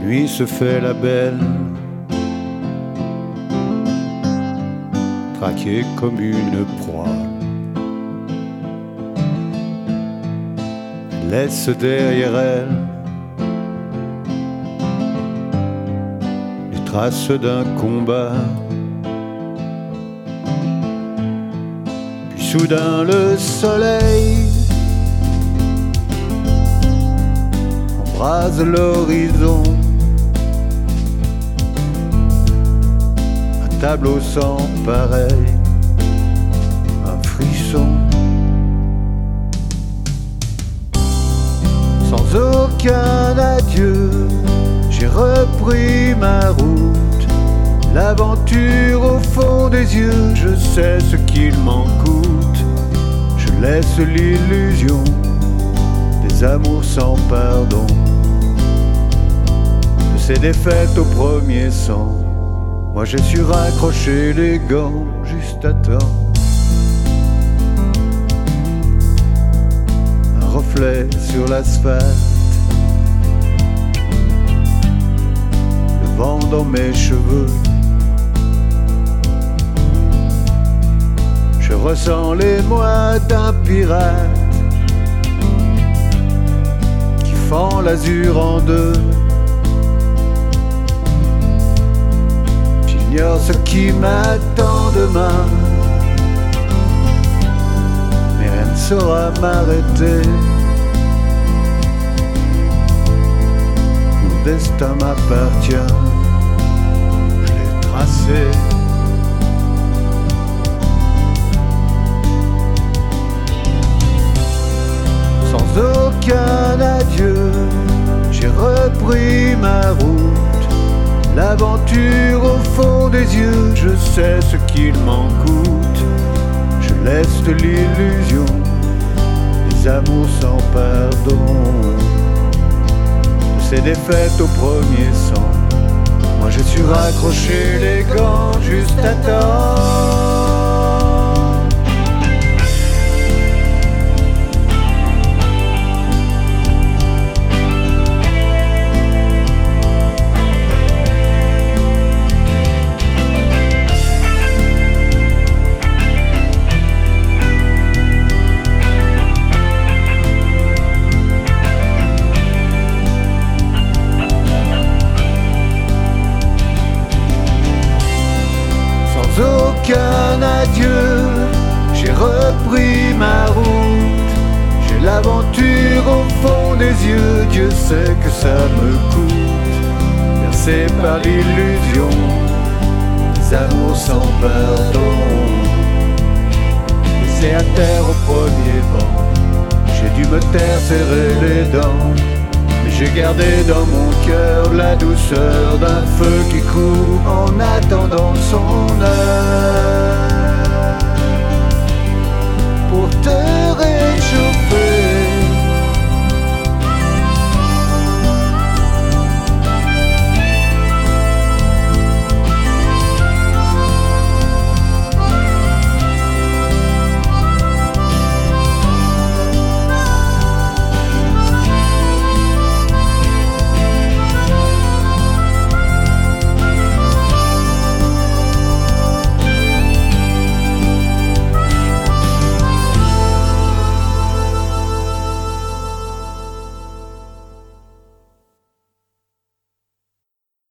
nuit se fait la belle, traquée comme une proie. Laisse derrière elle les traces d'un combat. Puis soudain le soleil embrase l'horizon. Un tableau sans pareil, un frisson. Sans aucun adieu, j'ai repris ma route. L'aventure au fond des yeux, je sais ce qu'il m'en coûte. Je laisse l'illusion des amours sans pardon, de ces défaites au premier sang. Moi j'ai su raccrocher les gants juste à temps. Reflet sur l'asphalte, le vent dans mes cheveux. Je ressens l'émoi d'un pirate qui fend l'azur en deux. J'ignore ce qui m'attend demain, mais rien ne saura m'arrêter. Mon destin m'appartient, je l'ai tracé. Sans aucun adieu, j'ai repris ma route. L'aventure au fond des yeux, je sais ce qu'il m'en coûte. Je laisse de l'illusion des amours sans pardon, de ces défaites au premier sang. Moi j'ai su raccrocher les gants juste à temps. Aucun adieu, j'ai repris ma route. J'ai l'aventure au fond des yeux, Dieu sait que ça me coûte. Bercé par l'illusion des amours sans pardon, laissé à terre au premier vent. J'ai dû me taire, serrer les dents, mais j'ai gardé dans mon cœur la douceur d'un feu qui court en attendant son heure.